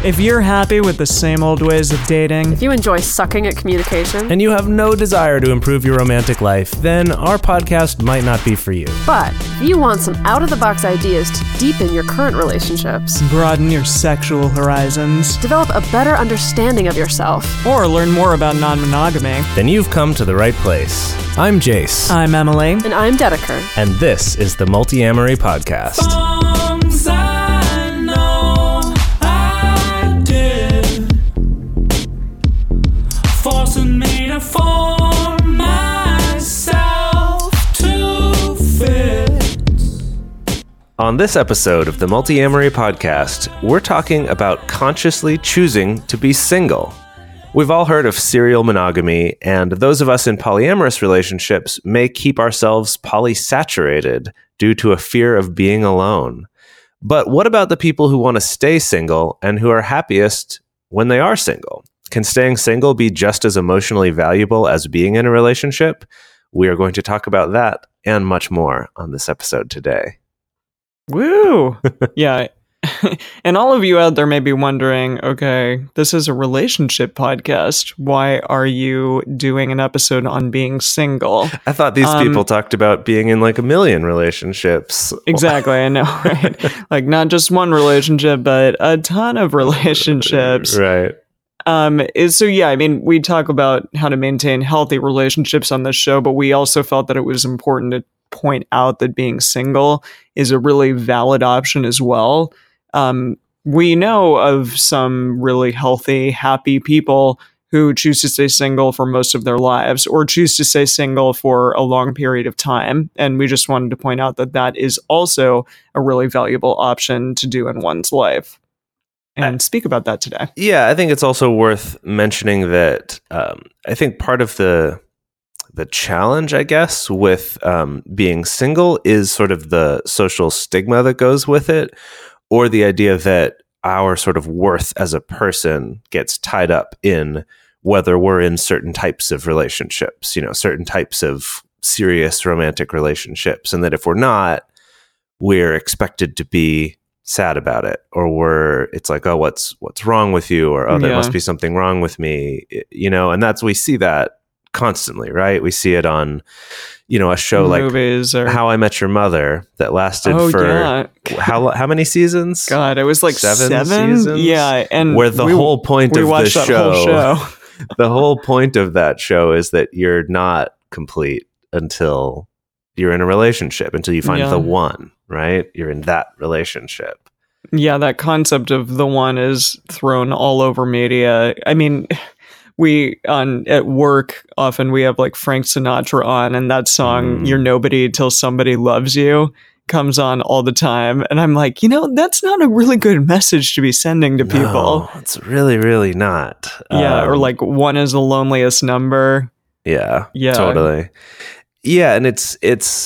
If you're happy with the same old ways of dating, If you enjoy sucking at communication, and you have no desire to improve your romantic life, then our podcast might not be for you. but if you want some out-of-the-box ideas to deepen your current relationships, broaden your sexual horizons, develop a better understanding of yourself, or learn more about non-monogamy, Then you've come to the right place. I'm Jace, I'm Emily. and I'm Dedeker. and this is the Multi-Amory Podcast. Songs I know I did, forcing me to form myself to fit. On this episode of the Multi-Amory Podcast, we're talking about consciously choosing to be single. We've all heard of serial monogamy, and those of us in polyamorous relationships may keep ourselves polysaturated due to a fear of being alone. But what about the people who want to stay single and who are happiest when they are single? Can staying single be just as emotionally valuable as being in a relationship? We are going to talk about that and much more on this episode today. Woo! Yeah. And all of you out there may be wondering, okay, this is a relationship podcast. Why are you doing an episode on being single? I thought these people talked about being in like a million relationships. Exactly, I know, right? Like not just one relationship, but a ton of relationships. Right. So yeah, I mean, we talk about how to maintain healthy relationships on this show, but we also felt that it was important to point out that being single is a really valid option as well. We know of some really healthy, happy people who choose to stay single for most of their lives or choose to stay single for a long period of time. And we just wanted to point out that that is also a really valuable option to do in one's life and speak about that today. Yeah, I think it's also worth mentioning that I think part of the challenge, I guess, with being single is sort of the social stigma that goes with it, or the idea that our sort of worth as a person gets tied up in whether we're in certain types of relationships, certain types of serious romantic relationships. And that if we're not, we're expected to be sad about it, or it's like, oh, what's wrong with you? Or, oh, there must be something wrong with me, and we see that constantly, right? We see it on, a show Movies like or How I Met Your Mother that lasted for how many seasons? God, it was like seven seasons. Yeah, and where the whole point of the show, show. the whole point of that show is that you're not complete until you're in a relationship, until you find the one, right? You're in that relationship. Yeah, that concept of the one is thrown all over media. I mean, at work often we have like Frank Sinatra on, and that song "You're Nobody Till Somebody Loves You" comes on all the time, and I'm like, that's not a really good message to be sending to people. No, it's really, really not. Yeah, or like "One is the loneliest number." Yeah, Yeah, totally. Yeah, and it's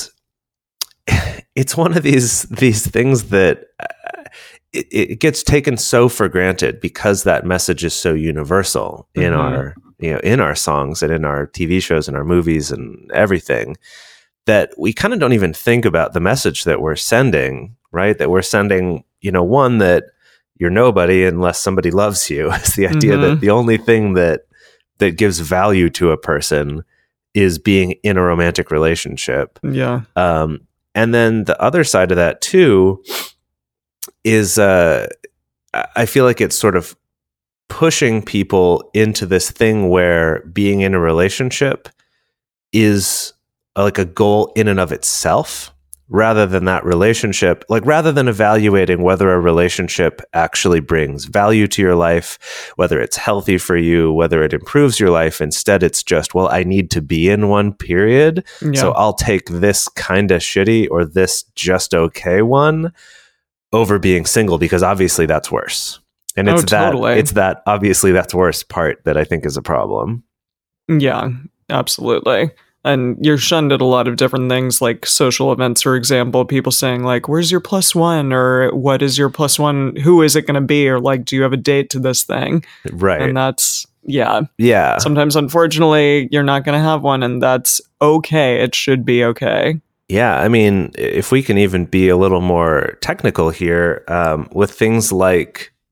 one of these things that it gets taken so for granted because that message is so universal in our in our songs and in our TV shows and our movies and everything, that we kind of don't even think about the message that we're sending, right? That we're sending, one, that you're nobody unless somebody loves you. It's the idea that the only thing that gives value to a person is being in a romantic relationship. Yeah. And then the other side of that too is I feel like it's sort of pushing people into this thing where being in a relationship is like a goal in and of itself, rather than that relationship, like rather than evaluating whether a relationship actually brings value to your life, whether it's healthy for you, whether it improves your life. Instead, it's just, well, I need to be in one, period. Yeah. So I'll take this kind of shitty or this just okay one over being single, because obviously that's worse. And it's that obviously that's worse part that I think is a problem. Yeah, absolutely. And you're shunned at a lot of different things, like social events, for example, people saying like, where's your plus one? Or what is your plus one? Who is it going to be? Or like, do you have a date to this thing? Right. And that's, yeah. Yeah. Sometimes, unfortunately, you're not going to have one, and that's okay. It should be okay. Yeah. I mean, if we can even be a little more technical here, with things like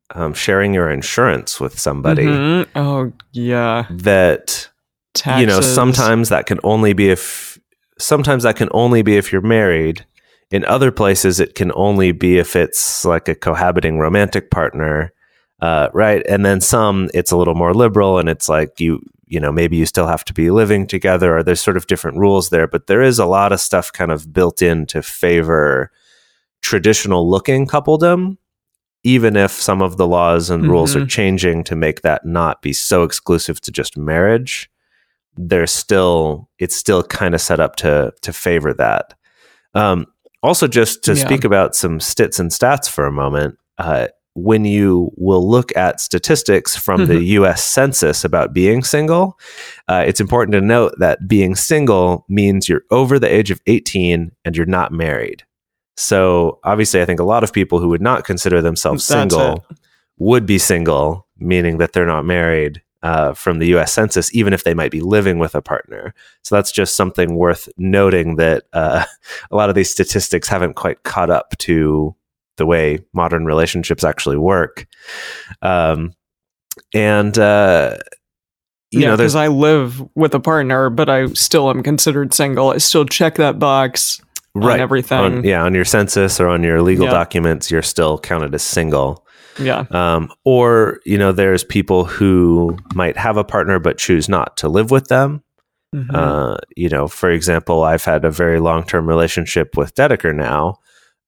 sharing your insurance with somebody. Mhm. Oh, yeah. That Taxes. sometimes that can only be if you're married. In other places, it can only be if it's like a cohabiting romantic partner, right? And then some, it's a little more liberal, and it's like maybe you still have to be living together, or there's sort of different rules there. But there is a lot of stuff kind of built in to favor traditional looking coupledom, even if some of the laws and rules are changing to make that not be so exclusive to just marriage. It's still kind of set up to favor that. Also, just to speak about some stits and stats for a moment, when you will look at statistics from the U.S. Census about being single, it's important to note that being single means you're over the age of 18 and you're not married. So obviously, I think a lot of people who would not consider themselves single would be single, meaning that they're not married, from the U.S. Census, even if they might be living with a partner. So that's just something worth noting, that a lot of these statistics haven't quite caught up to the way modern relationships actually work. Because I live with a partner, but I still am considered single. I still check that box on everything. On your census or on your legal documents, you're still counted as single. Yeah. Or, there's people who might have a partner but choose not to live with them. For example, I've had a very long-term relationship with Dedeker now,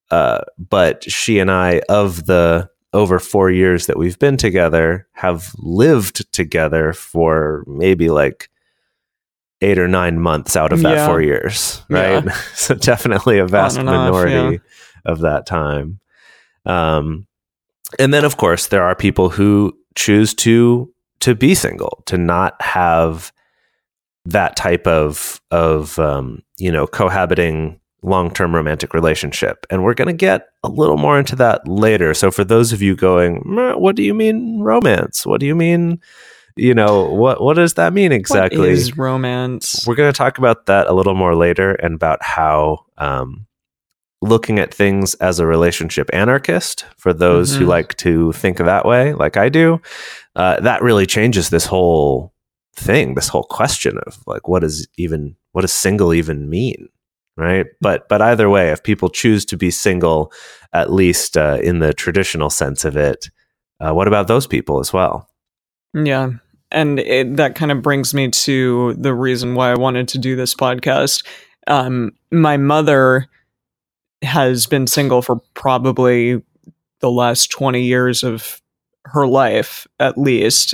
but she and I, of the over 4 years that we've been together, have lived together for maybe like 8 or 9 months out of that 4 years, right? Yeah. So definitely a vast minority of that time. And then, of course, there are people who choose to be single, to not have that type of cohabiting long-term romantic relationship. And we're going to get a little more into that later. So for those of you going, what do you mean romance? What do you mean, what does that mean exactly? What is romance? We're going to talk about that a little more later, and about how looking at things as a relationship anarchist, for those who like to think that way, like I do, that really changes this whole thing, this whole question of like, what does single even mean, right? But either way, if people choose to be single, at least in the traditional sense of it, what about those people as well? Yeah. And that kind of brings me to the reason why I wanted to do this podcast. My mother has been single for probably the last 20 years of her life, at least.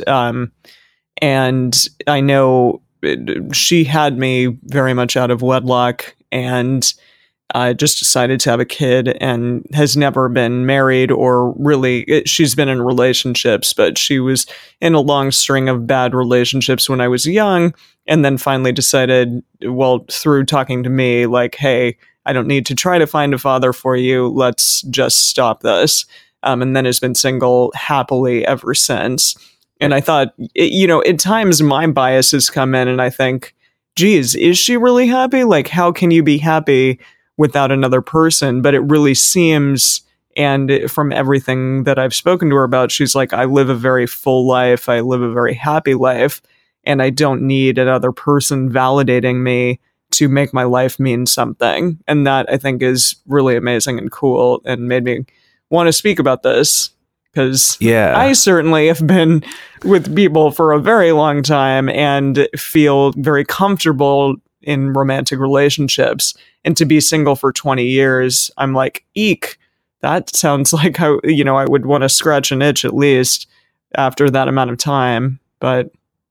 And I know she had me very much out of wedlock, and just decided to have a kid, and has never been married, or really, she's been in relationships, but she was in a long string of bad relationships when I was young, and then finally decided, through talking to me, like, hey, I don't need to try to find a father for you. Let's just stop this. And then has been single happily ever since. And I thought, at times my biases come in, and I think, geez, is she really happy? Like, how can you be happy without another person? But it really seems, and from everything that I've spoken to her about, she's like, I live a very full life. I live a very happy life, and I don't need another person validating me to make my life mean something. And that, I think, is really amazing and cool, and made me want to speak about this, because I certainly have been with people for a very long time and feel very comfortable in romantic relationships. And to be single for 20 years, I'm like, eek, that sounds like I would want to scratch an itch at least after that amount of time. But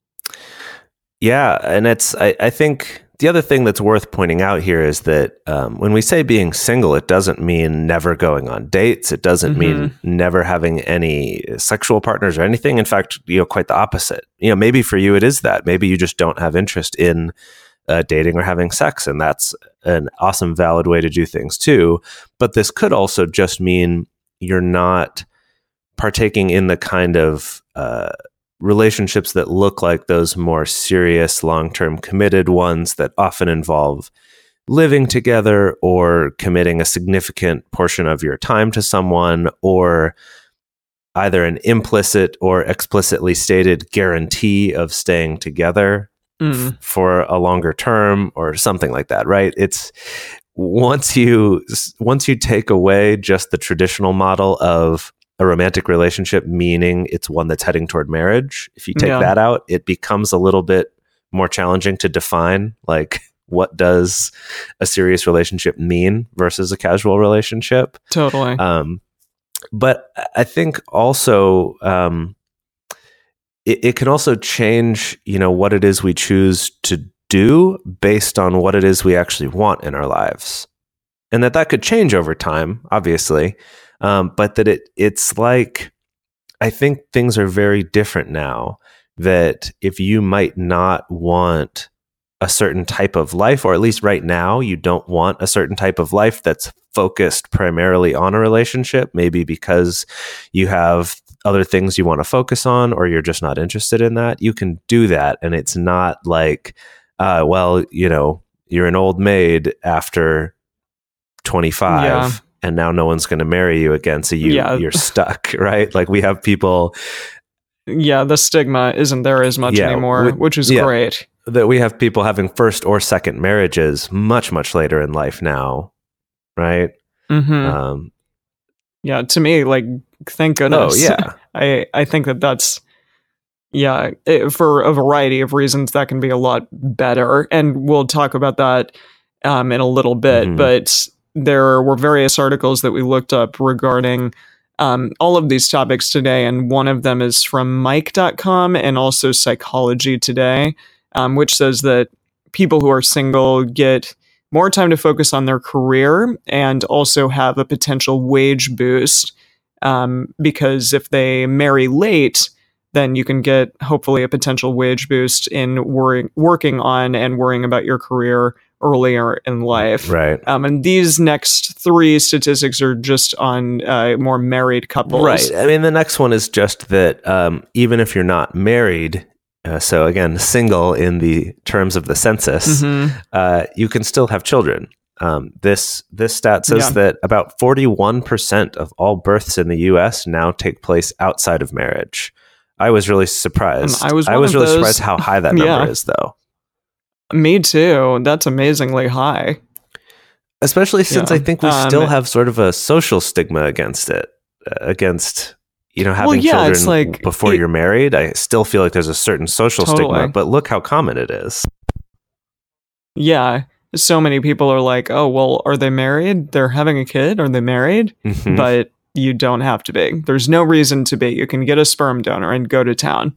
yeah, and I think the other thing that's worth pointing out here is that when we say being single, it doesn't mean never going on dates. It doesn't mean never having any sexual partners or anything. In fact, quite the opposite. Maybe for you it is that. Maybe you just don't have interest in dating or having sex, and that's an awesome, valid way to do things too. But this could also just mean you're not partaking in the kind of relationships that look like those more serious, long-term committed ones that often involve living together, or committing a significant portion of your time to someone, or either an implicit or explicitly stated guarantee of staying together for a longer term or something like that, right? It's once you take away just the traditional model of a romantic relationship, meaning it's one that's heading toward marriage, if you take that out, it becomes a little bit more challenging to define, like, what does a serious relationship mean versus a casual relationship? Totally. But I think also it can also change, what it is we choose to do based on what it is we actually want in our lives. And that could change over time, obviously. But that it's like, I think things are very different now, that if you might not want a certain type of life, or at least right now, you don't want a certain type of life that's focused primarily on a relationship, maybe because you have other things you want to focus on, or you're just not interested in that, you can do that. And it's not like, you're an old maid after 25 and now no one's going to marry you again. So you're stuck, right? Like, we have people. Yeah. The stigma isn't there as much anymore, which is great. That we have people having first or second marriages much, much later in life now. Right. Mm-hmm. To me, like, thank goodness. Oh, yeah. I think that's, for a variety of reasons, that can be a lot better. And we'll talk about that in a little bit. But there were various articles that we looked up regarding all of these topics today. And one of them is from Mike.com and also Psychology Today, which says that people who are single get more time to focus on their career and also have a potential wage boost, because if they marry late, then you can get hopefully a potential wage boost in working on and worrying about your career earlier in life. Right. And these next three statistics are just on more married couples. Right. I mean, the next one is just that even if you're not married, so again, single in the terms of the census, you can still have children. This stat says that about 41% of all births in the U.S. now take place outside of marriage. I was really surprised. I was really surprised how high that number is, though. Me too. That's amazingly high. Especially since I think we still have sort of a social stigma against it, against having children before you're married. I still feel like there's a certain social stigma, but look how common it is. Yeah. So many people are like, oh, well, are they married? They're having a kid? Are they married? But you don't have to be. There's no reason to be. You can get a sperm donor and go to town.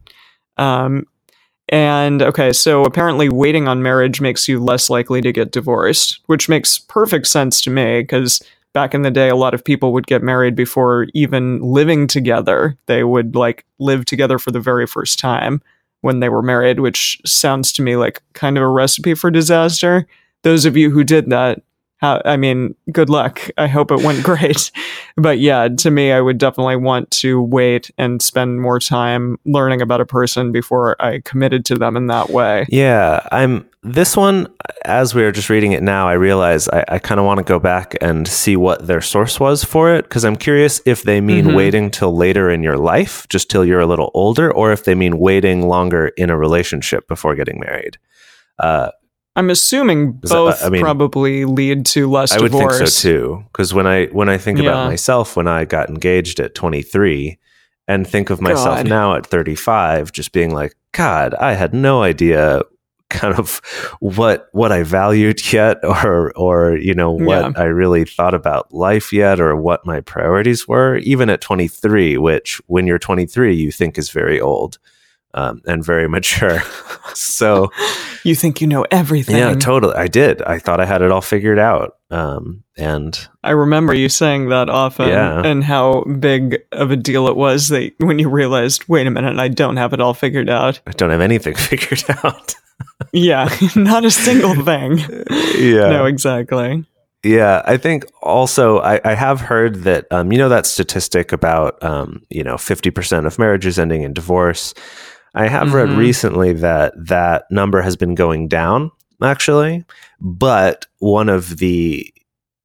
And okay, so apparently waiting on marriage makes you less likely to get divorced, which makes perfect sense to me, because back in the day, a lot of people would get married before even living together. They would live together for the very first time when they were married, which sounds to me like kind of a recipe for disaster. Those of you who did that, good luck. I hope it went great. But yeah, to me, I would definitely want to wait and spend more time learning about a person before I committed to them in that way. Yeah, this one, as we were just reading it now, I realize I kind of want to go back and see what their source was for it, because I'm curious if they mean waiting till later in your life, just till you're a little older, or if they mean waiting longer in a relationship before getting married. I'm assuming both probably lead to less divorce. I would think so too, because when I think about myself, when I got engaged at 23 and think of myself now at 35, just being like, God, I had no idea kind of what I valued yet, or what I really thought about life yet, or what my priorities were, even at 23, which when you're 23, you think is very old. And very mature. So you think you know everything. Yeah, totally. I did. I thought I had it all figured out. And I remember you saying that often, and how big of a deal it was that when you realized, wait a minute, I don't have it all figured out. I don't have anything figured out. Yeah, not a single thing. Yeah. No, exactly. Yeah, I think also I have heard that, that statistic about, 50% of marriages ending in divorce. I have read recently that number has been going down, actually. But one of the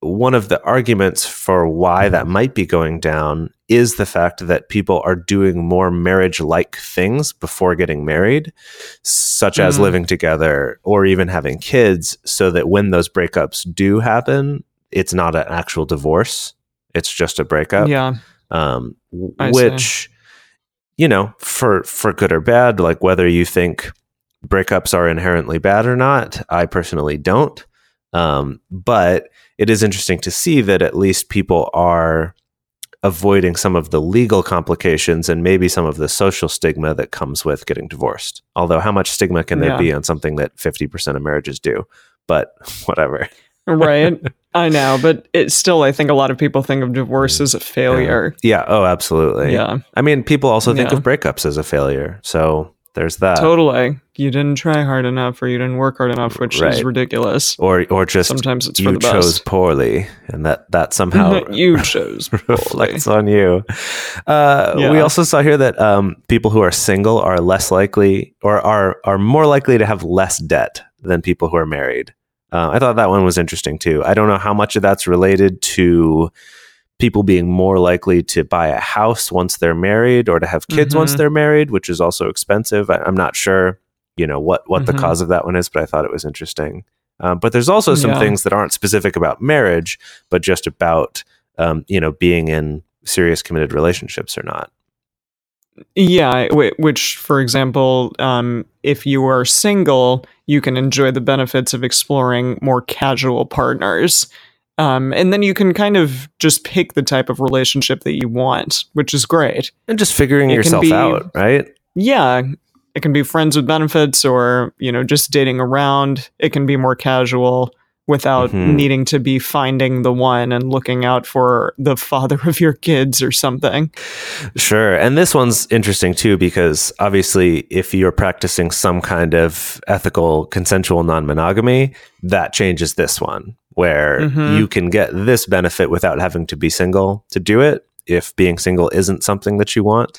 one of the arguments for why that might be going down is the fact that people are doing more marriage-like things before getting married, such as living together or even having kids, so that when those breakups do happen, it's not an actual divorce. It's just a breakup. Yeah. Which, you know, for good or bad, like whether you think breakups are inherently bad or not, I personally don't. But it is interesting to see that at least people are avoiding some of the legal complications and maybe some of the social stigma that comes with getting divorced. Although how much stigma can there be on something that 50% of marriages do? But whatever. Right. I know, but it's still, I think a lot of people think of divorce as a failure. Yeah. Oh, absolutely. Yeah. I mean, people also think of breakups as a failure. So there's that. Totally. You didn't try hard enough, or you didn't work hard enough, which is ridiculous. Or just sometimes it's you for the best. chose poorly, and that somehow you chose reflects on you. We also saw here that people who are single are less likely, or are more likely to have less debt than people who are married. I thought that one was interesting too. I don't know how much of that's related to people being more likely to buy a house once they're married or to have kids once they're married, which is also expensive. I'm not sure, you know, what the cause of that one is, but I thought it was interesting. But there's also some things that aren't specific about marriage, but just about, you know, being in serious committed relationships or not. Yeah, which, for example, if you are single, you can enjoy the benefits of exploring more casual partners. And then you can kind of just pick the type of relationship that you want, which is great. And just figuring yourself out, right? Yeah. It can be friends with benefits, or, you know, just dating around. It can be more casual without needing to be finding the one and looking out for the father of your kids or something. Sure. And this one's interesting too, because obviously if you're practicing some kind of ethical consensual non-monogamy, that changes this one, where you can get this benefit without having to be single to do it, if being single isn't something that you want.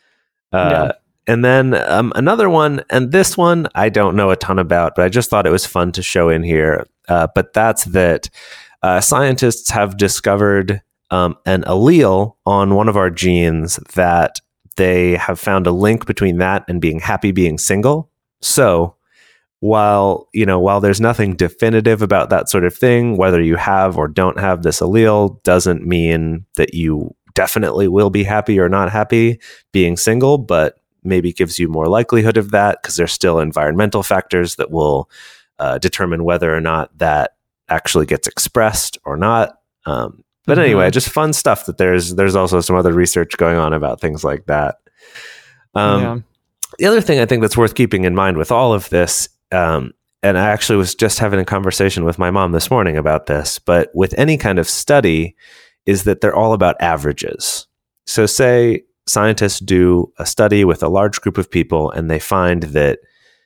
And then another one, and this one I don't know a ton about, but I just thought it was fun to show in here. But that's that scientists have discovered an allele on one of our genes that they have found a link between that and being happy being single. So while there's nothing definitive about that sort of thing, whether you have or don't have this allele doesn't mean that you definitely will be happy or not happy being single, but maybe gives you more likelihood of that, because there's still environmental factors that will determine whether or not that actually gets expressed or not. But anyway, just fun stuff that there's also some other research going on about things like that. The other thing I think that's worth keeping in mind with all of this, and I actually was just having a conversation with my mom this morning about this, but with any kind of study, is that they're all about averages. So say scientists do a study with a large group of people and they find that,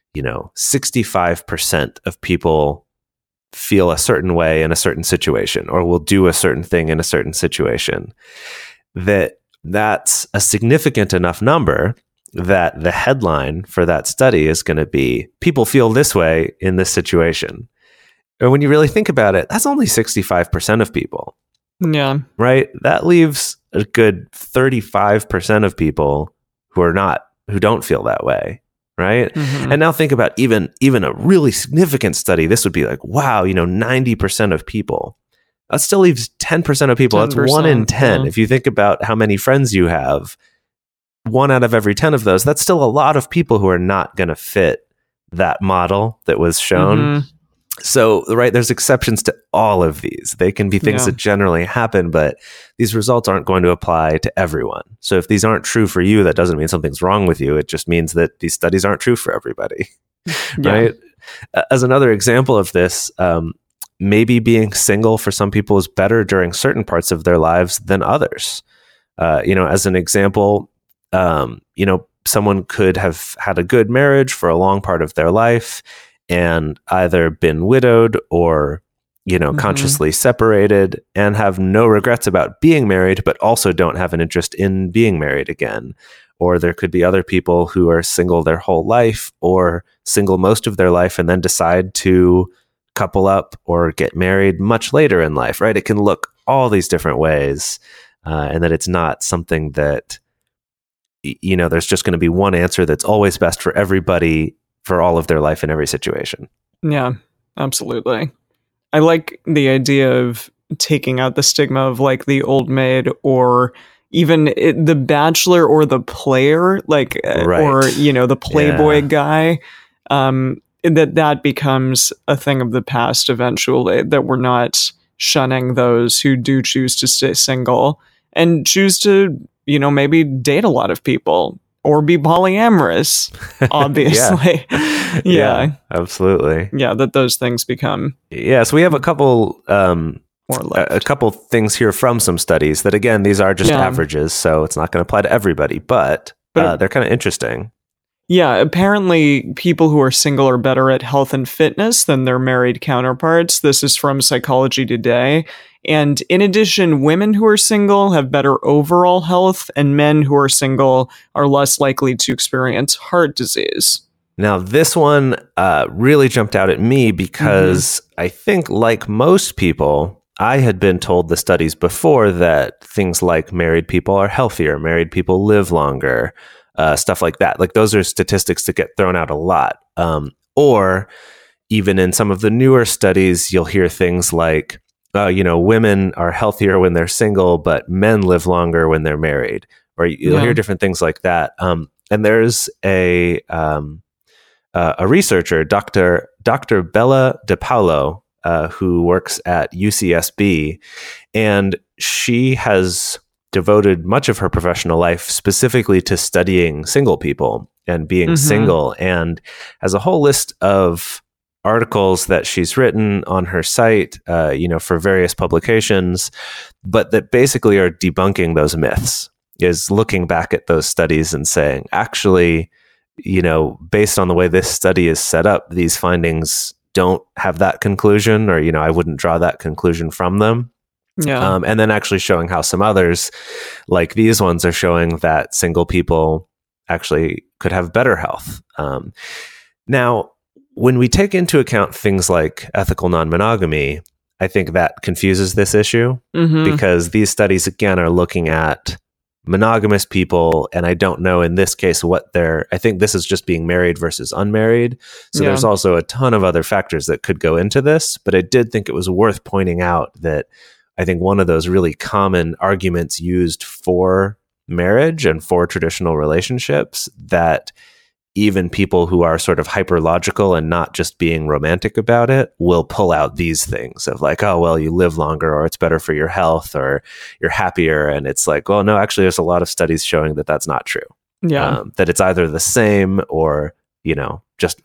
65% of people feel a certain way in a certain situation, or will do a certain thing in a certain situation. That's a significant enough number that the headline for that study is going to be, people feel this way in this situation. And when you really think about it, that's only 65% of people. Yeah. Right? That leaves a good 35% of people who don't feel that way. Right. And now think about even a really significant study. This would be like, wow, 90% of people. That still leaves 10% of people. That's 1 in 10. Yeah. If you think about how many friends you have, 1 out of every 10 of those, that's still a lot of people who are not going to fit that model that was shown. So, right, there's exceptions to all of these. They can be things that generally happen, but these results aren't going to apply to everyone. So if these aren't true for you, that doesn't mean something's wrong with you. It just means that these studies aren't true for everybody, right? As another example of this, maybe being single for some people is better during certain parts of their lives than others. As an example, someone could have had a good marriage for a long part of their life and either been widowed or, consciously separated and have no regrets about being married, but also don't have an interest in being married again. Or there could be other people who are single their whole life or single most of their life and then decide to couple up or get married much later in life, right? It can look all these different ways, and that it's not something that, there's just going to be one answer that's always best for everybody for all of their life in every situation. Yeah, absolutely. I like the idea of taking out the stigma of like the old maid or even the bachelor or the player, like, Right. or, the Playboy Yeah. guy. That becomes a thing of the past eventually, that we're not shunning those who do choose to stay single and choose to, maybe date a lot of people or be polyamorous, obviously. Yeah. Absolutely. Yeah, that those things become So we have a couple more left. a couple things here from some studies that, again, these are just Yeah. averages, so it's not going to apply to everybody, but they're kind of interesting. Yeah, apparently people who are single are better at health and fitness than their married counterparts. This is from Psychology Today. And in addition, women who are single have better overall health, and men who are single are less likely to experience heart disease. Now, this one really jumped out at me because I think, like most people, I had been told the studies before that things like married people are healthier, married people live longer, stuff like that. Like, those are statistics that get thrown out a lot. Or even in some of the newer studies, you'll hear things like, women are healthier when they're single, but men live longer when they're married. Or you'll hear different things like that. And there's a researcher, Dr. Bella DePaulo, who works at UCSB, and she has devoted much of her professional life specifically to studying single people and being single, and has a whole list of articles that she's written on her site, for various publications, but that basically are debunking those myths, is looking back at those studies and saying, actually, based on the way this study is set up, these findings don't have that conclusion, or, I wouldn't draw that conclusion from them. Yeah. And then actually showing how some others, like these ones, are showing that single people actually could have better health. Now, when we take into account things like ethical non-monogamy, I think that confuses this issue, because these studies, again, are looking at monogamous people, and I don't know in this case I think this is just being married versus unmarried. So there's also a ton of other factors that could go into this, but I did think it was worth pointing out that I think one of those really common arguments used for marriage and for traditional relationships, that even people who are sort of hyper logical and not just being romantic about it will pull out these things of like, oh, well, you live longer, or it's better for your health, or you're happier. And it's like, well, no, actually, there's a lot of studies showing that that's not true. Yeah. That it's either the same or, just,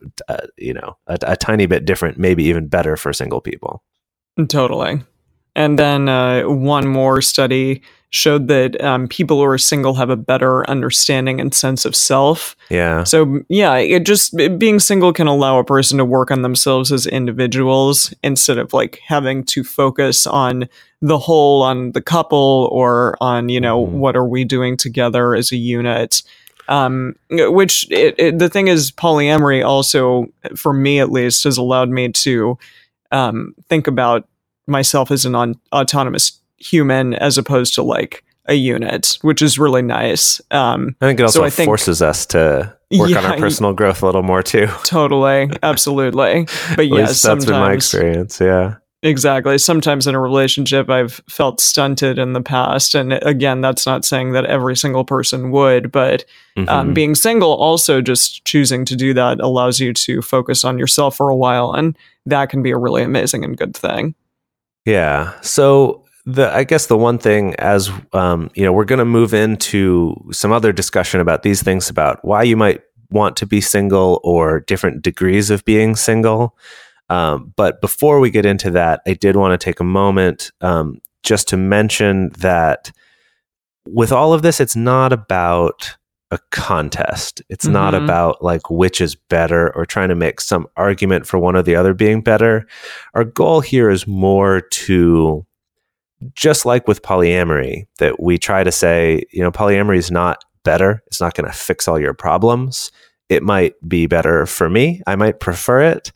a tiny bit different, maybe even better for single people. Totally. And then one more study showed that people who are single have a better understanding and sense of self. Yeah. So, being single can allow a person to work on themselves as individuals instead of like having to focus on the whole, on the couple, or on, what are we doing together as a unit. Which the thing is, polyamory also, for me at least, has allowed me to think about myself as an autonomous human as opposed to like a unit, which is really nice. I think it also forces us to work on our personal growth a little more too. Totally, absolutely. But yes, that's been my experience. Yeah, exactly. Sometimes in a relationship, I've felt stunted in the past, and again, that's not saying that every single person would, but being single, also just choosing to do that allows you to focus on yourself for a while, and that can be a really amazing and good thing. Yeah. So I guess the one thing, as we're going to move into some other discussion about these things, about why you might want to be single or different degrees of being single. But before we get into that, I did want to take a moment just to mention that with all of this, it's not about a contest. It's not about like which is better or trying to make some argument for one or the other being better. Our goal here is more to, just like with polyamory, that we try to say, polyamory is not better. It's not going to fix all your problems. It might be better for me. I might prefer it.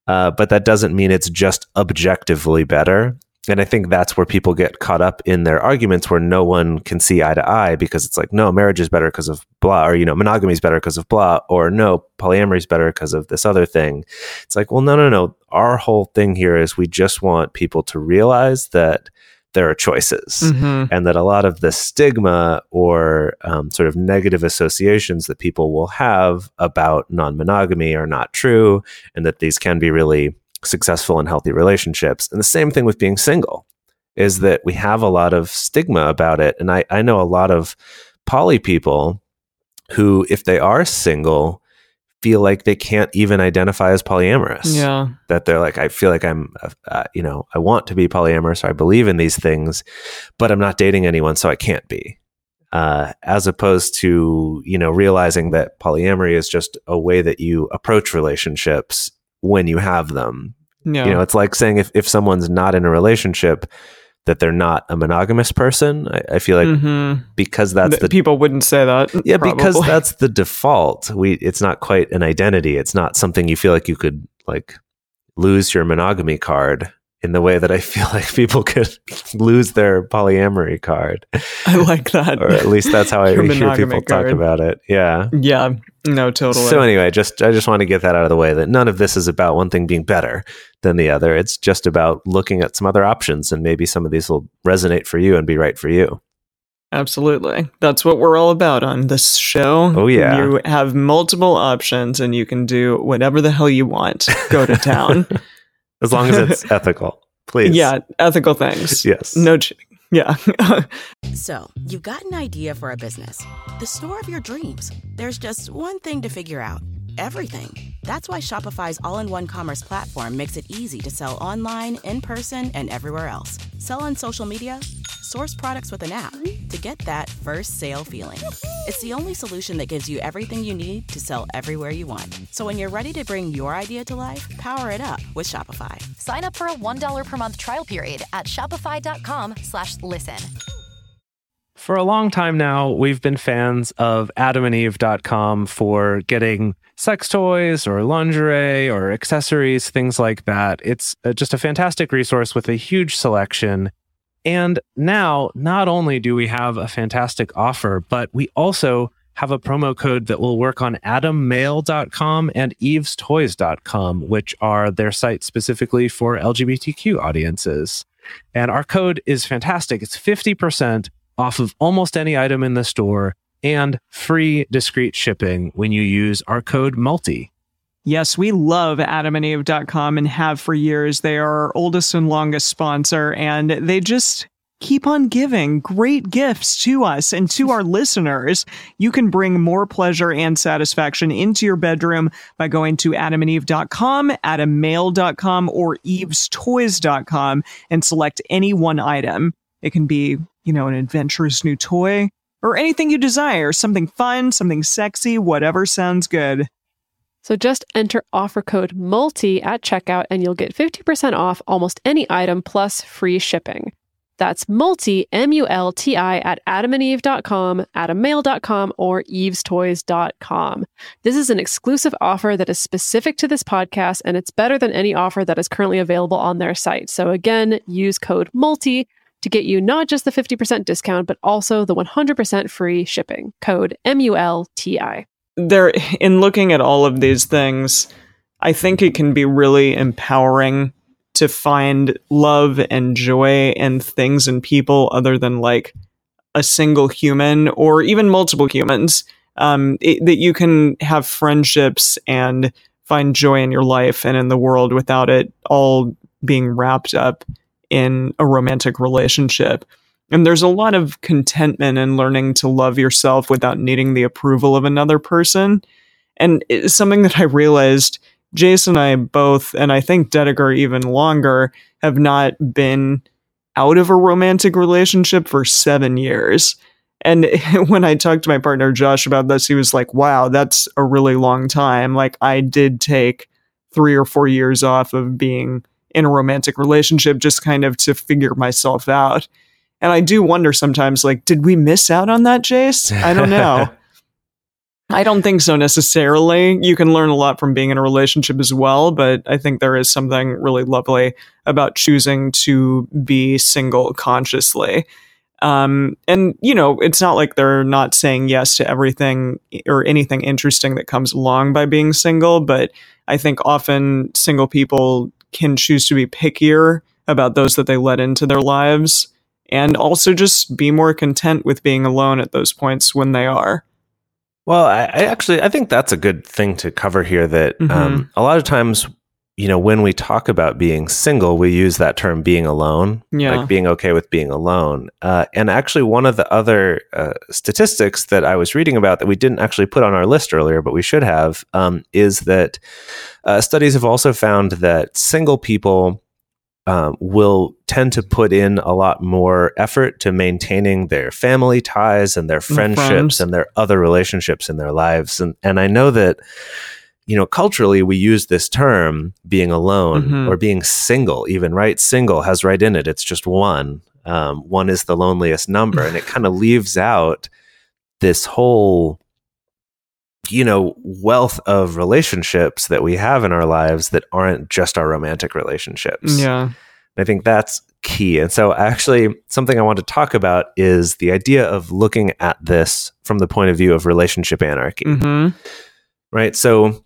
but that doesn't mean it's just objectively better. And I think that's where people get caught up in their arguments where no one can see eye to eye, because it's like, no, marriage is better because of blah, or, monogamy is better because of blah, or no, polyamory is better because of this other thing. It's like, well, no. Our whole thing here is we just want people to realize that there are choices, and that a lot of the stigma or sort of negative associations that people will have about non-monogamy are not true, and that these can be really successful and healthy relationships. And the same thing with being single is that we have a lot of stigma about it. And I know a lot of poly people who, if they are single, feel like they can't even identify as polyamorous. Yeah. That they're like, I feel like I'm, I want to be polyamorous, or I believe in these things, but I'm not dating anyone, so I can't be. As opposed to, realizing that polyamory is just a way that you approach relationships when you have them. Yeah. It's like saying if someone's not in a relationship, that they're not a monogamous person. I feel like because that's the people wouldn't say that. Yeah, probably. because that's the default. It's not quite an identity. It's not something you feel like you could lose your monogamy card in the way that I feel like people could lose their polyamory card. I like that. Or at least that's how I hear people talk about it. Yeah. Yeah. No, totally. So anyway, I just want to get that out of the way, that none of this is about one thing being better than the other. It's just about looking at some other options, and maybe some of these will resonate for you and be right for you. Absolutely. That's what we're all about on this show. Oh, yeah. You have multiple options and you can do whatever the hell you want. Go to town. As long as it's ethical, please. Yeah, ethical things. Yes. No cheating. Yeah. So, you've got an idea for a business. The store of your dreams. There's just one thing to figure out. Everything. That's why Shopify's all-in-one commerce platform makes it easy to sell online, in person, and everywhere else. Sell on social media, source products with an app to get that first sale feeling. It's the only solution that gives you everything you need to sell everywhere you want. So when you're ready to bring your idea to life, power it up with Shopify. Sign up for a $1 per month trial period at shopify.com/listen. For a long time now, we've been fans of adamandeve.com for getting sex toys or lingerie or accessories, things like that. It's just a fantastic resource with a huge selection. And now, not only do we have a fantastic offer, but we also have a promo code that will work on adammail.com and evestoys.com, which are their sites specifically for LGBTQ audiences. And our code is fantastic. It's 50% off of almost any item in the store and free discreet shipping when you use our code MULTI. Yes, we love adamandeve.com and have for years. They are our oldest and longest sponsor, and they just keep on giving great gifts to us and to our listeners. You can bring more pleasure and satisfaction into your bedroom by going to adamandeve.com, adammail.com, or evestoys.com and select any one item. It can be, an adventurous new toy or anything you desire, something fun, something sexy, whatever sounds good. So just enter offer code MULTI at checkout and you'll get 50% off almost any item plus free shipping. That's MULTI, M-U-L-T-I, at adamandeve.com, adammail.com, or evestoys.com. This is an exclusive offer that is specific to this podcast, and it's better than any offer that is currently available on their site. So again, use code MULTI to get you not just the 50% discount, but also the 100% free shipping. Code MULTI. In looking at all of these things, I think it can be really empowering to find love and joy in things and people other than a single human or even multiple humans. That you can have friendships and find joy in your life and in the world without it all being wrapped up in a romantic relationship. And there's a lot of contentment in learning to love yourself without needing the approval of another person. And it's something that I realized Jason and I both, and I think Dedeker even longer, have not been out of a romantic relationship for 7 years. And when I talked to my partner Josh about this, he was like, wow, that's a really long time. I did take 3 or 4 years off of being in a romantic relationship just kind of to figure myself out. And I do wonder sometimes, did we miss out on that, Jace? I don't know. I don't think so necessarily. You can learn a lot from being in a relationship as well, but I think there is something really lovely about choosing to be single consciously. And, it's not like they're not saying yes to everything or anything interesting that comes along by being single, but I think often single people can choose to be pickier about those that they let into their lives and also just be more content with being alone at those points when they are. Well, I think that's a good thing to cover here, that a lot of times, when we talk about being single, we use that term being alone, like being okay with being alone. And actually, one of the other statistics that I was reading about that we didn't actually put on our list earlier, but we should have, is that studies have also found that single people will tend to put in a lot more effort to maintaining their family ties and their friendships and their other relationships in their lives. And I know that, culturally we use this term being alone or being single even, right? Single has right in it. It's just one. One is the loneliest number. And it kind of leaves out this whole, wealth of relationships that we have in our lives that aren't just our romantic relationships. Yeah. I think that's key. And so actually something I want to talk about is the idea of looking at this from the point of view of relationship anarchy, right? So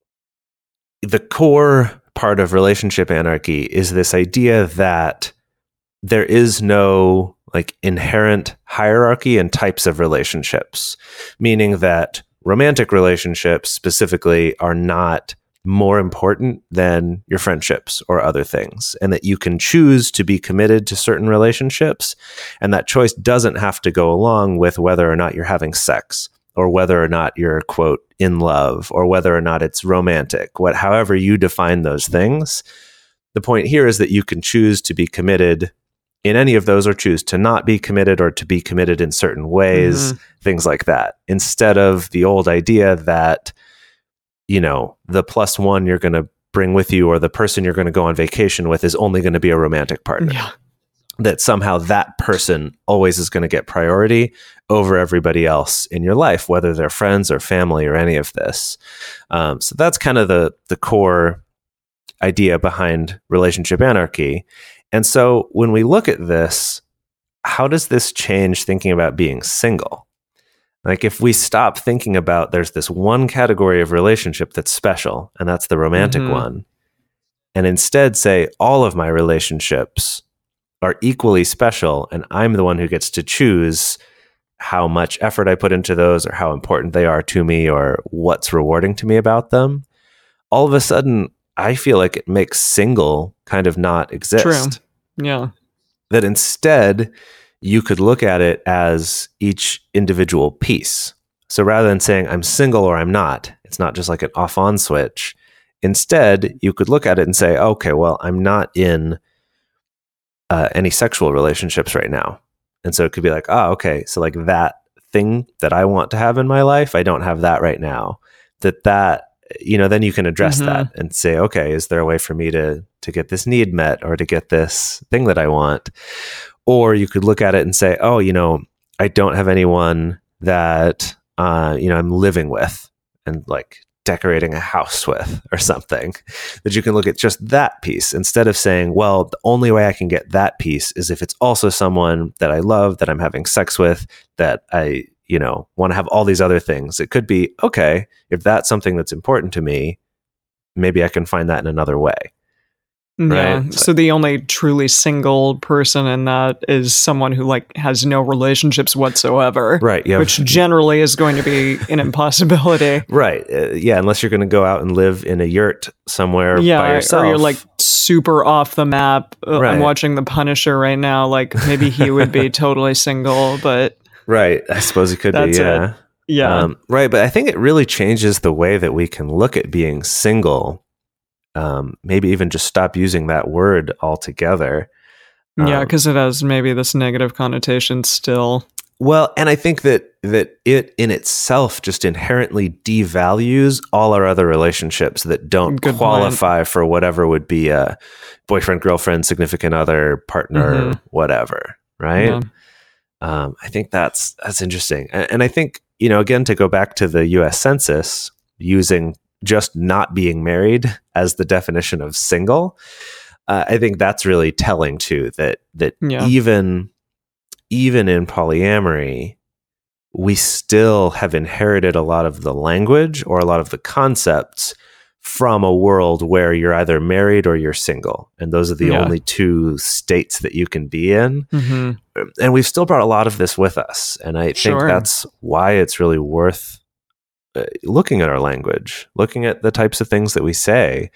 the core part of relationship anarchy is this idea that there is no like inherent hierarchy and types of relationships, meaning that romantic relationships specifically are not more important than your friendships or other things, and that you can choose to be committed to certain relationships, and that choice doesn't have to go along with whether or not you're having sex or whether or not you're, quote, in love or whether or not it's romantic, however you define those things. The point here is that you can choose to be committed in any of those or choose to not be committed or to be committed in certain ways, things like that, instead of the old idea that the plus one you're going to bring with you or the person you're going to go on vacation with is only going to be a romantic partner. Yeah. That somehow that person always is going to get priority over everybody else in your life, whether they're friends or family or any of this. So that's kind of the core idea behind relationship anarchy. And so when we look at this, how does this change thinking about being single? Like if we stop thinking about there's this one category of relationship that's special, and that's the romantic one, and instead say all of my relationships are equally special, and I'm the one who gets to choose how much effort I put into those or how important they are to me or what's rewarding to me about them, all of a sudden I feel like it makes single kind of not exist. True. Yeah. That instead you could look at it as each individual piece. So rather than saying I'm single or I'm not, it's not just like an off-on switch. Instead, you could look at it and say, okay, well, I'm not in any sexual relationships right now. And so it could be like, okay, so like that thing that I want to have in my life, I don't have that right now. That then you can address that and say, okay, is there a way for me to get this need met or to get this thing that I want? Or you could look at it and say, I don't have anyone that, I'm living with and like decorating a house with or something, that you can look at just that piece instead of saying, well, the only way I can get that piece is if it's also someone that I love, that I'm having sex with, that I, want to have all these other things. It could be, okay, if that's something that's important to me, maybe I can find that in another way. Yeah. Right? So the only truly single person in that is someone who like has no relationships whatsoever. Right. Yeah. Which generally is going to be an impossibility. Right. Unless you're going to go out and live in a yurt somewhere by yourself. Or you're like super off the map. Right. I'm watching The Punisher right now. Like maybe he would be totally single, but right. I suppose he could be. Yeah. Yeah. Right. But I think it really changes the way that we can look at being single. Maybe even just stop using that word altogether. Yeah, because it has maybe this negative connotation still. Well, and I think that it in itself just inherently devalues all our other relationships that don't qualify for whatever would be a boyfriend, girlfriend, significant other, partner, whatever, right? Yeah. I think that's interesting. And I think again, to go back to the US Census, using just not being married as the definition of single, I think that's really telling too, that Yeah. even in polyamory, we still have inherited a lot of the language or a lot of the concepts from a world where you're either married or you're single. And those are the Yeah. only two states that you can be in. Mhm. And we've still brought a lot of this with us. And I think Sure. that's why it's really worth looking at our language, looking at the types of things that we say.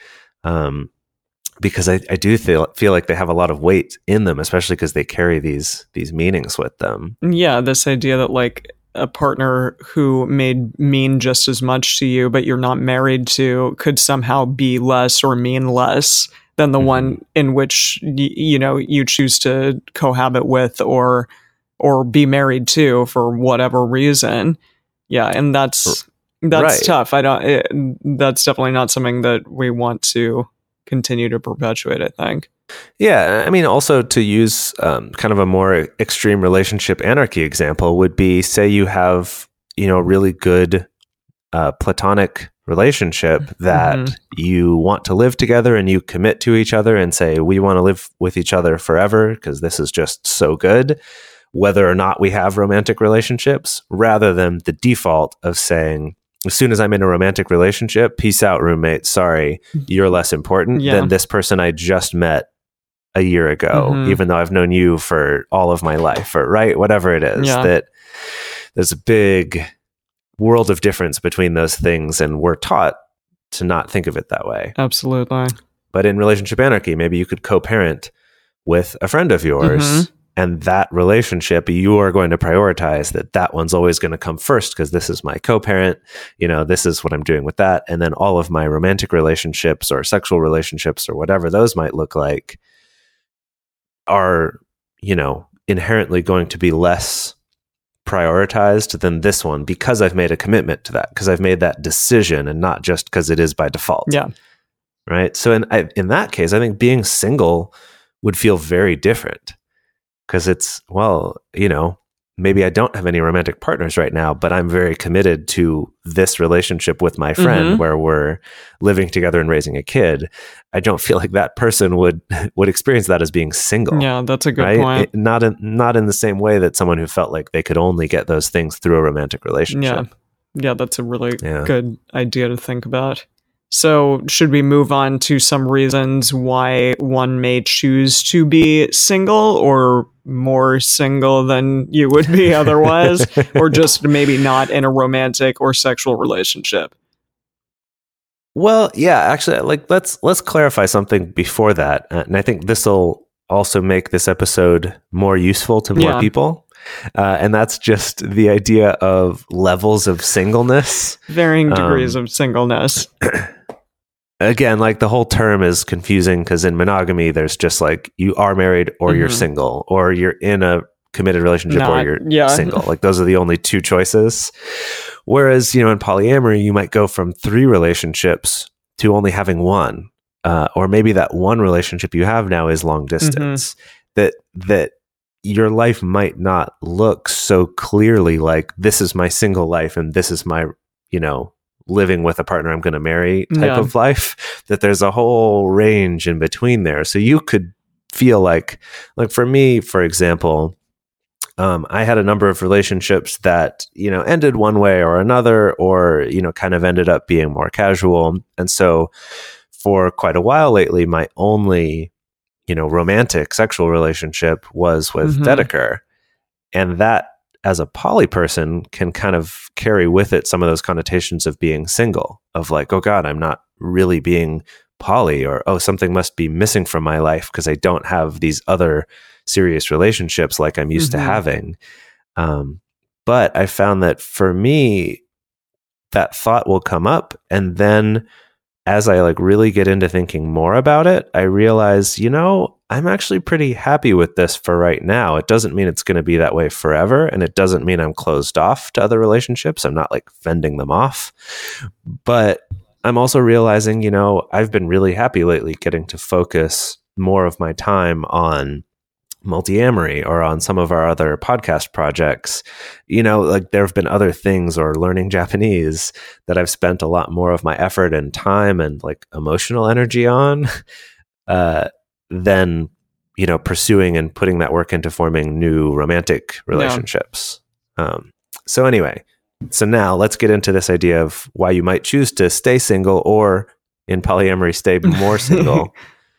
Because I do feel like they have a lot of weight in them, especially because they carry these meanings with them. Yeah, this idea that like a partner who may mean just as much to you, but you're not married to, could somehow be less or mean less than the one in which you choose to cohabit with or be married to for whatever reason. Yeah, and that's Right. tough. That's definitely not something that we want to continue to perpetuate, I think. Yeah, I mean, also to use kind of a more extreme relationship anarchy example would be, say you have, a really good platonic relationship that you want to live together and you commit to each other and say, we want to live with each other forever because this is just so good, whether or not we have romantic relationships, rather than the default of saying, as soon as I'm in a romantic relationship, peace out, roommate. Sorry, you're less important than this person I just met a year ago, even though I've known you for all of my life, or right, whatever it is. That there's a big world of difference between those things, and we're taught to not think of it that way. Absolutely. But in relationship anarchy, maybe you could co-parent with a friend of yours. And that relationship, you are going to prioritize that one's always going to come first because this is my co-parent. This is what I'm doing with that. And then all of my romantic relationships or sexual relationships or whatever those might look like are, inherently going to be less prioritized than this one because I've made a commitment to that, because I've made that decision and not just because it is by default. Yeah. Right. So in that case, I think being single would feel very different. Because it's, maybe I don't have any romantic partners right now, but I'm very committed to this relationship with my friend where we're living together and raising a kid. I don't feel like that person would experience that as being single. Yeah, that's a good point. Not in the same way that someone who felt like they could only get those things through a romantic relationship. Yeah, that's a really good idea to think about. So should we move on to some reasons why one may choose to be single, or more single than you would be otherwise, or just maybe not in a romantic or sexual relationship? Well, yeah, actually, let's clarify something before that. And I think this will also make this episode more useful to more people. And that's just the idea of levels of singleness. Varying degrees of singleness. Again, the whole term is confusing because in monogamy, there's just you are married or you're single, or you're in a committed relationship or you're single. Those are the only two choices. Whereas, in polyamory, you might go from 3 relationships to only having one. Or maybe that one relationship you have now is long distance. That your life might not look so clearly like this is my single life and this is my, living with a partner I'm going to marry type of life, that there's a whole range in between there. So you could feel like for me, for example, I had a number of relationships that, ended one way or another, or, kind of ended up being more casual. And so for quite a while lately, my only, romantic sexual relationship was with Dedeker. And that, as a poly person, can kind of carry with it some of those connotations of being single, of oh God, I'm not really being poly, or, oh, something must be missing from my life because I don't have these other serious relationships like I'm used to having. But I found that for me, that thought will come up. And then as I really get into thinking more about it, I realize, I'm actually pretty happy with this for right now. It doesn't mean it's going to be that way forever. And it doesn't mean I'm closed off to other relationships. I'm not fending them off. But I'm also realizing, I've been really happy lately getting to focus more of my time on Multiamory or on some of our other podcast projects, like there have been other things, or learning Japanese, that I've spent a lot more of my effort and time and like emotional energy on than, pursuing and putting that work into forming new romantic relationships. So now let's get into this idea of why you might choose to stay single, or in polyamory, stay more single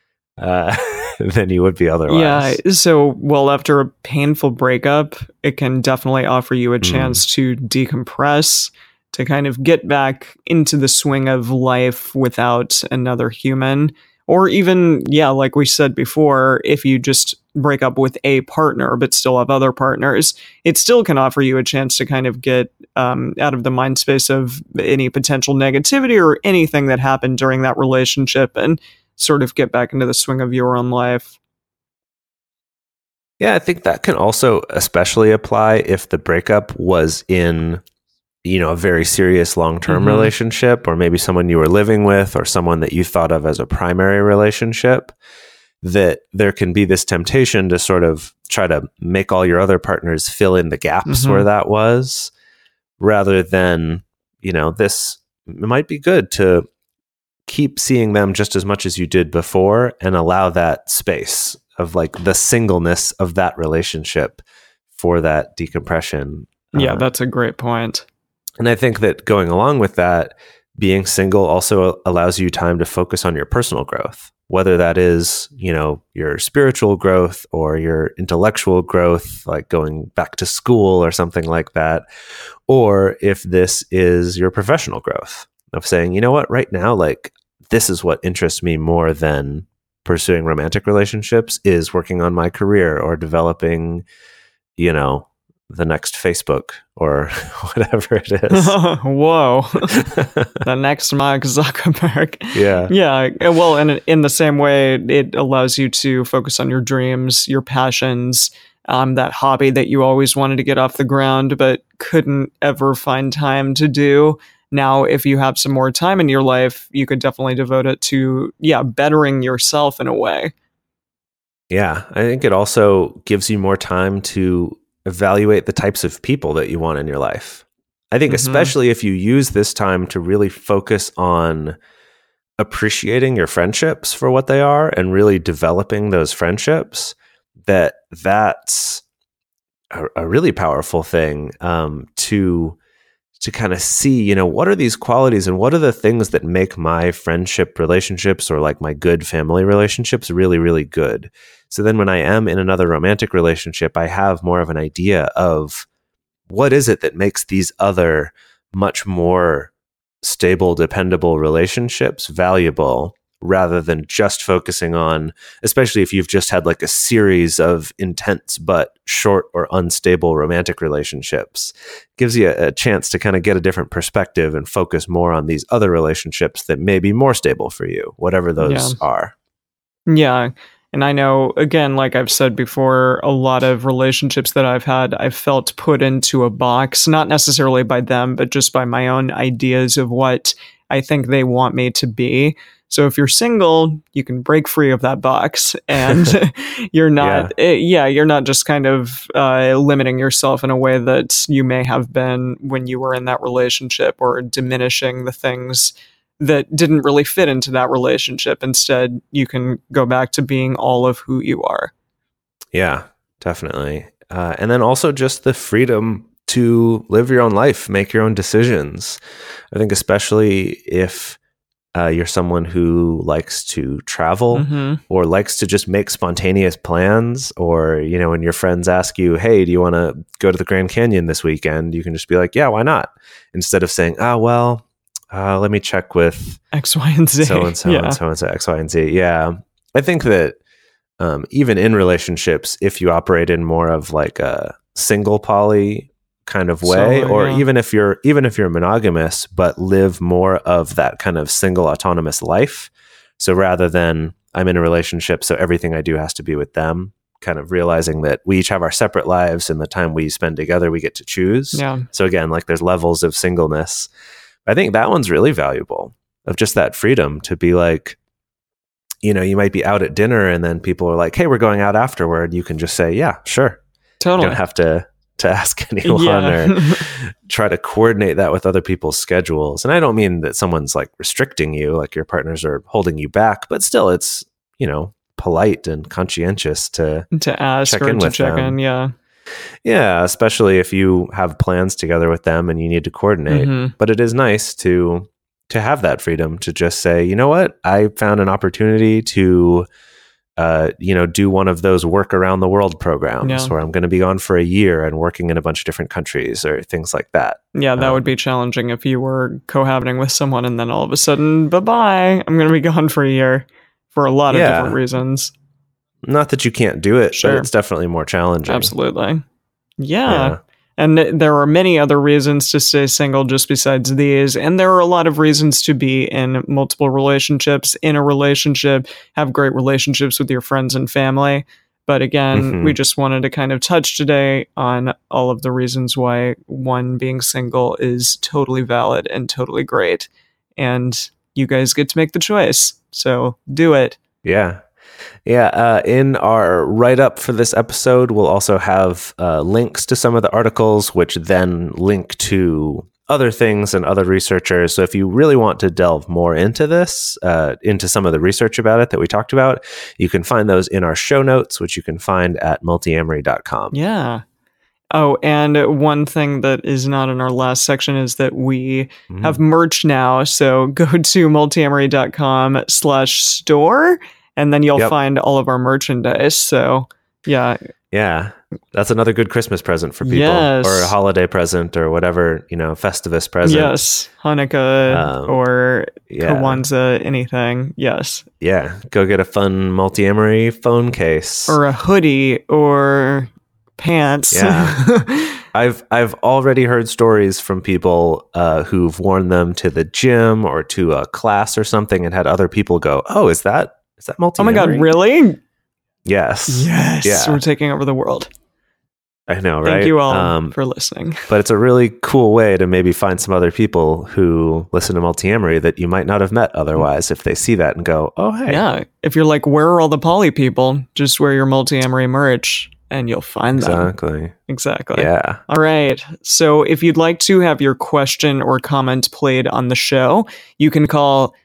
than you would be otherwise. Yeah. So, after a painful breakup, it can definitely offer you a chance to decompress, to kind of get back into the swing of life without another human. Or even, like we said before, if you just break up with a partner but still have other partners, it still can offer you a chance to kind of get out of the mind space of any potential negativity or anything that happened during that relationship, and sort of get back into the swing of your own life. Yeah, I think that can also especially apply if the breakup was in, a very serious long-term relationship, or maybe someone you were living with, or someone that you thought of as a primary relationship, that there can be this temptation to sort of try to make all your other partners fill in the gaps where that was, rather than, this might be good to keep seeing them just as much as you did before, and allow that space of like the singleness of that relationship for that decompression. Yeah, that's a great point. And I think that going along with that, being single also allows you time to focus on your personal growth, whether that is, your spiritual growth or your intellectual growth, like going back to school or something like that, or if this is your professional growth of saying, you know what, right now, like this is what interests me more than pursuing romantic relationships, is working on my career or developing, the next Facebook or whatever it is. Whoa. The next Mark Zuckerberg. Yeah. Yeah. Well, and in the same way, it allows you to focus on your dreams, your passions, that hobby that you always wanted to get off the ground but couldn't ever find time to do. Now, if you have some more time in your life, you could definitely devote it to, bettering yourself in a way. Yeah. I think it also gives you more time to evaluate the types of people that you want in your life. I think especially if you use this time to really focus on appreciating your friendships for what they are and really developing those friendships, that's a really powerful thing to kind of see, what are these qualities and what are the things that make my friendship relationships or like my good family relationships really, really good. So then when I am in another romantic relationship, I have more of an idea of what is it that makes these other much more stable, dependable relationships valuable, rather than just focusing on, especially if you've just had like a series of intense but short or unstable romantic relationships. Gives you a chance to kind of get a different perspective and focus more on these other relationships that may be more stable for you, whatever those are. Yeah. And I know, again, like I've said before, a lot of relationships that I've had, I've felt put into a box, not necessarily by them, but just by my own ideas of what I think they want me to be. So if you're single, you can break free of that box, and you're not, you're not just kind of limiting yourself in a way that you may have been when you were in that relationship, or diminishing the things that didn't really fit into that relationship. Instead, you can go back to being all of who you are. Yeah, definitely. And then also just the freedom to live your own life, make your own decisions. I think especially if you're someone who likes to travel or likes to just make spontaneous plans, or, when your friends ask you, hey, do you want to go to the Grand Canyon this weekend? You can just be like, yeah, why not? Instead of saying, let me check with X, Y, and Z. So-and-so and so-and-so, X, Y, and Z. Yeah. I think that even in relationships, if you operate in more of like a single poly kind of way, even if you're monogamous, but live more of that kind of single autonomous life. So rather than I'm in a relationship, so everything I do has to be with them, kind of realizing that we each have our separate lives, and the time we spend together, we get to choose. Yeah. So again, like there's levels of singleness. I think that one's really valuable, of just that freedom to be like, you might be out at dinner and then people are like, hey, we're going out afterward. You can just say, yeah, sure. Totally. You don't have to ask anyone or try to coordinate that with other people's schedules. And I don't mean that someone's like restricting you, like your partners are holding you back, but still it's, polite and conscientious to ask check or in to with check them. in. Yeah. Yeah, especially if you have plans together with them and you need to coordinate. Mhm. But it is nice to have that freedom to just say, you know what, I found an opportunity to do one of those work around the world programs Yeah. where I'm going to be gone for a year and working in a bunch of different countries or things like that. Yeah, that would be challenging if you were cohabiting with someone and then all of a sudden, bye-bye, I'm going to be gone for a year for a lot of Yeah. different reasons. Not that you can't do it, Sure. but it's definitely more challenging. Absolutely. Yeah. Yeah. And there are many other reasons to stay single just besides these. And there are a lot of reasons to be in multiple relationships, in a relationship, have great relationships with your friends and family. But again, we just wanted to kind of touch today on all of the reasons why one being single is totally valid and totally great. And you guys get to make the choice. So do it. Yeah. Yeah. In our write up for this episode, we'll also have links to some of the articles, which then link to other things and other researchers. So if you really want to delve more into this, into some of the research about it that we talked about, you can find those in our show notes, which you can find at multiamory.com. Yeah. Oh, and one thing that is not in our last section is that we have merch now. So go to multiamory.com/store and then you'll find all of our merchandise. So yeah. Yeah. That's another good Christmas present for people, Yes. or a holiday present, or whatever, Festivus present. Yes. Hanukkah or yeah. Kwanzaa, anything. Yes. Yeah. Go get a fun Multiamory phone case. Or a hoodie or pants. Yeah. I've already heard stories from people who've worn them to the gym or to a class or something and had other people go, oh, is that Multiamory? Oh my God, really? Yes. Yes. Yeah. We're taking over the world. I know, right? Thank you all for listening. But it's a really cool way to maybe find some other people who listen to Multiamory that you might not have met otherwise if they see that and go, oh, hey. Yeah. If you're like, where are all the poly people? Just wear your Multiamory merch and you'll find them. Exactly. Yeah. All right. So if you'd like to have your question or comment played on the show, you can call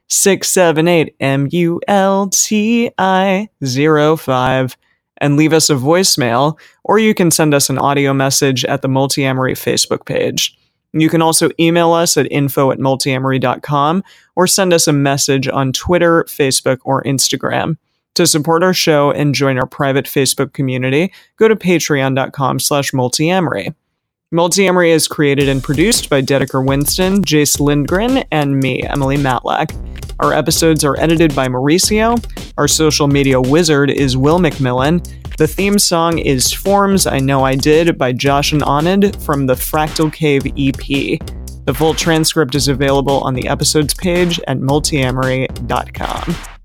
678-MULTI-05 and leave us a voicemail, or you can send us an audio message at the Multiamory Facebook page. You can also email us at info@multiamory.com or send us a message on Twitter, Facebook, or Instagram. To support our show and join our private Facebook community, go to patreon.com/multiamory. Multiamory is created and produced by Dedeker Winston, Jace Lindgren, and me, Emily Matlack. Our episodes are edited by Mauricio. Our social media wizard is Will McMillan. The theme song is Forms I Know I Did by Josh and Anand from the Fractal Cave EP. The full transcript is available on the episodes page at multiamory.com.